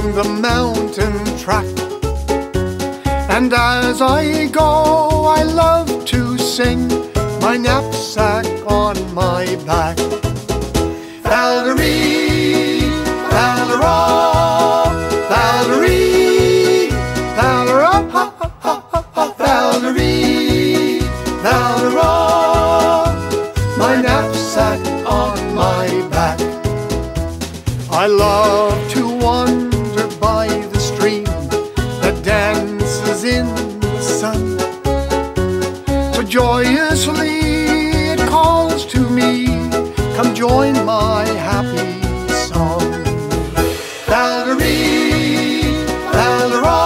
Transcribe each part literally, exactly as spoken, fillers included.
the mountain track. And as I go, I love to sing, my knapsack on my back. Valerie, Valera, Valerie, Valera, ha, ha, ha, ha, Valerie, Valera, my knapsack on my back. I love to wander by the stream that dances in the sun. So joyously it calls to me, come join my happy song. Valerie, Valera,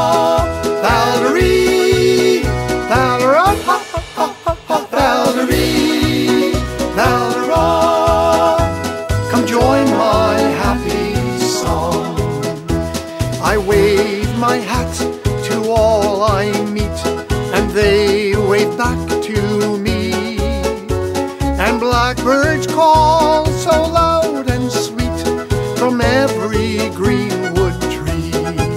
Valerie, Valera, ha, ha, ha, ha, Valerie, Valera, come join my happy song. I wave my hat to all I meet, and they wave back to me. And blackbirds call so loud and sweet from every greenwood tree.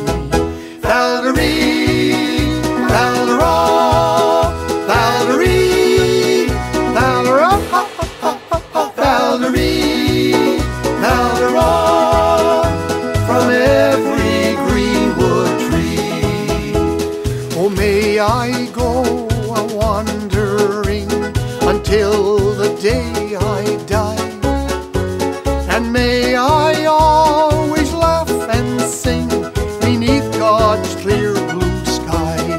Valerie, Valera, Valerie, Valera, ha, ha, ha, ha, ha, Valerie, Valera, from every greenwood tree. Oh, may I go a-wandering until the day I die, and may I always laugh and sing beneath God's clear blue sky.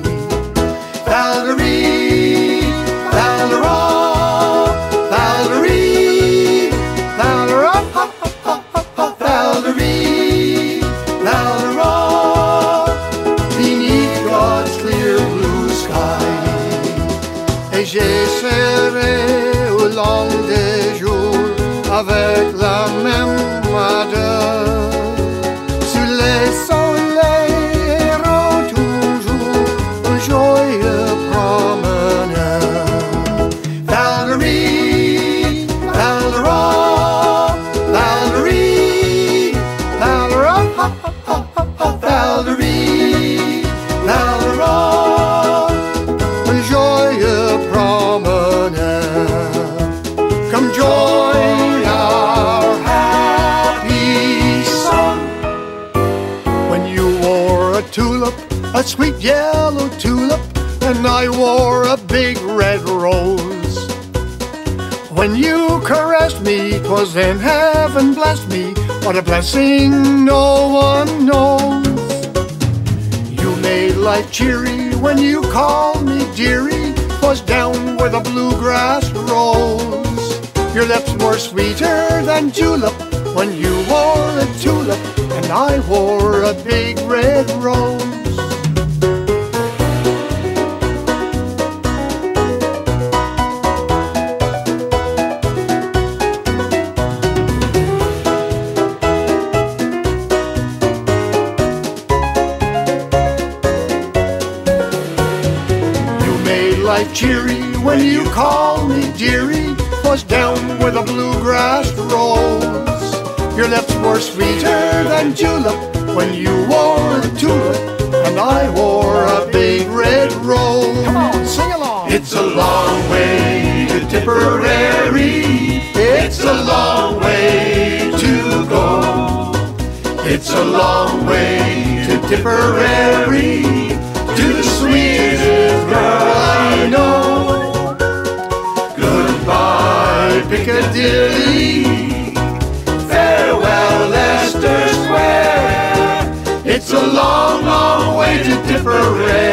Valerie, Valera, Valerie, Valera, ha, ha, ha, ha, ha, Valerie, Valera, beneath God's clear blue sky. Et j'essaierai au long des jours avec la même ardeur, sous les soleils errant toujours, un joyeux promeneur. Valerie, Valera, Valerie, Valera, ha, ha, ha, ha, ha, Valerie, Valera, un joyeux promeneur. Come join our happy song. When you wore a tulip, a sweet yellow tulip, and I wore a big red rose. When you caressed me, 'twas in heaven blessed me, what a blessing no one knows. You made life cheery when you called me dearie, 'twas down where the bluegrass rolls. Your lips were sweeter than julep when you wore a tulip, and I wore a big red rose. You made life cheery when you called me dearie, 'twas down where the bluegrass rolls. Your lips were sweeter than julep when you wore a tulip, and I wore a big red rose. Come on, sing along. It's a long way to Tipperary, it's a long way to go. It's a long way to Tipperary, to the sweetest girl I know. Piccadilly, farewell Leicester Square. It's a long, long way to Tipperary.